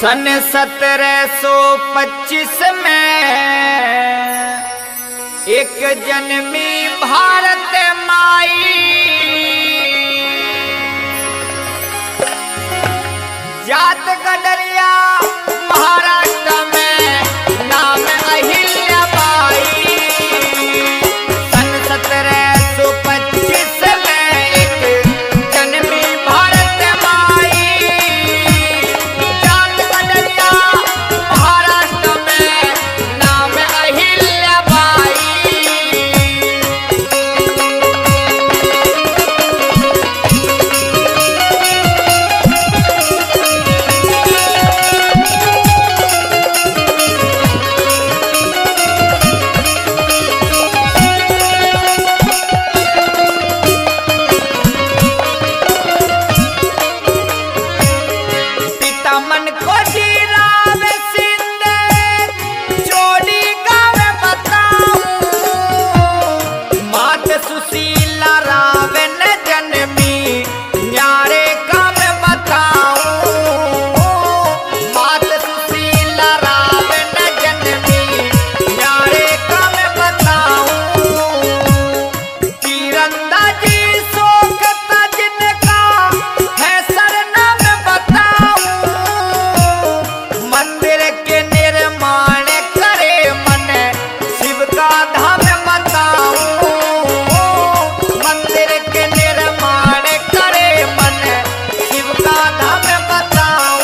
सन 1725 में एक जन्मी भारत माई, जात गडरिया महाराष्ट्र में नाम अहिल्याबाई। सन 1725 में एक जन्मी भारत माई, जात गडरिया महाराष्ट्र में नाम अहिल्याबाई। मन को जीराव सिंधे चोरी गावे बताऊं, मात सुशीला रावे न जन्मी न्यारे गावे बताऊं, मात सुशीला रावे न जन्मी न्यारे गावे बताऊं। तीरंदाजी शौक था जिनका है सरनाम बताऊं, मंदिर के निर्माण करे मन शिव का धाम बताऊं, मंदिर के निर्माण करे मन शिव का धाम बताऊं।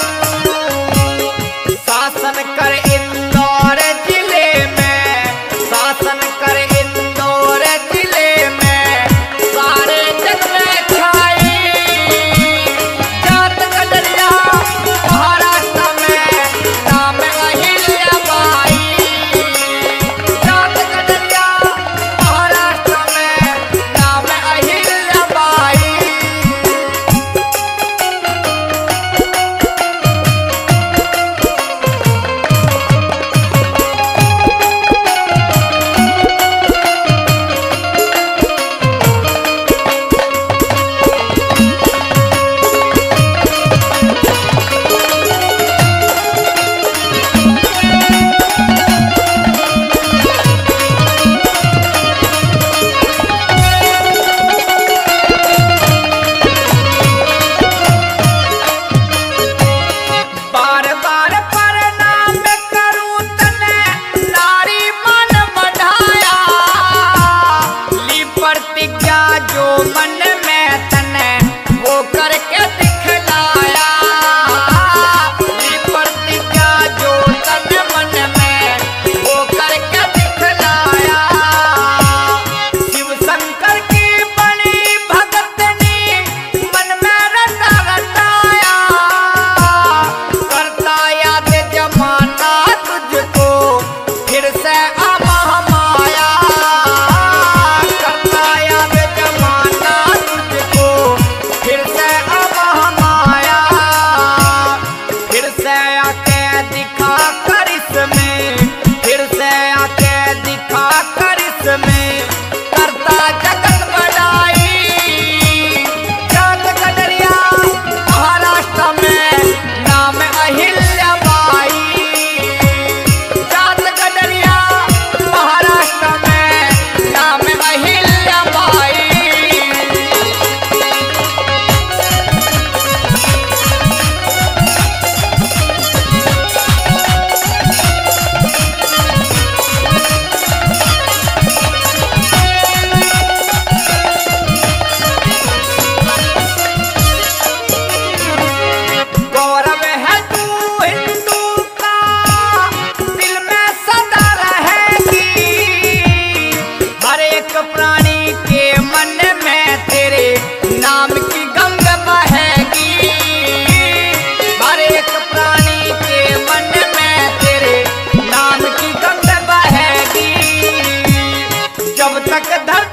शासन कर इंदौर जिले में, शासन कर इंदौर जिले में सारे जग में छाई, जात गडरिया महाराष्ट्र में नाम अहिल्याबाई, जात गडरिया महाराष्ट्र में नाम अहिल्याबाई। बार बार प्रणाम करूं तने नारी मन बढ़ाया, ली प्रतिज्ञा जो मन में तने वो करके दिखलाया, ली प्रतिज्ञा जो तन मन में वो करके दिखलाया। शिव शंकर की बड़ी भगतनी मन में रटा रटाया, करता याद जमाना तुझको फिर से माया, करता याद जमाना तुझको फिर से माया। फिर से आके दिखा कर इसमें, फिर से आके दिखा कर इसमें करता जगत बढ़ाई, जात गडरिया महाराष्ट्र में नाम अहिल्याबाई, जात गडरिया महाराष्ट्र में नाम अहिल्याबाई। गौरव है तू हिंदू का, दिल में सदा रहेगी, हर एक प्राणी के मन में तेरे नाम की गंग बहेगी, हर एक प्राणी के मन में तेरे नाम की गंग बहेगी। जब तक धरती